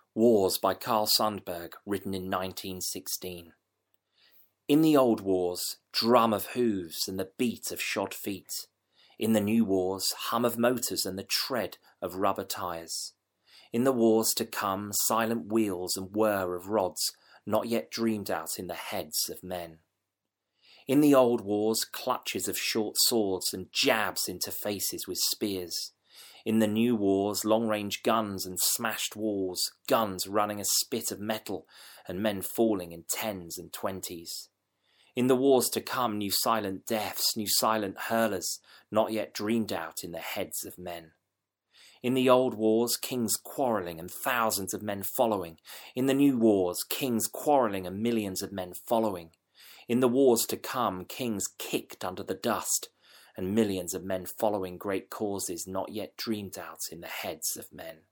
Wars by Carl Sandburg, written in 1916. In the old wars, drum of hooves and the beat of shod feet. In the new wars, hum of motors and the tread of rubber tires. In the wars to come, silent wheels and whir of rods not yet dreamed out in the heads of men. In the old wars, clutches of short swords and jabs into faces with spears. In the new wars, long-range guns and smashed walls, guns running a spit of metal and men falling in 10s and 20s. In the wars to come, new silent deaths, new silent hurlers, not yet dreamed out in the heads of men. In the old wars, kings quarrelling and thousands of men following. In the new wars, kings quarrelling and millions of men following. In the wars to come, kings kicked under the dust, and millions of men following great causes not yet dreamed out in the heads of men.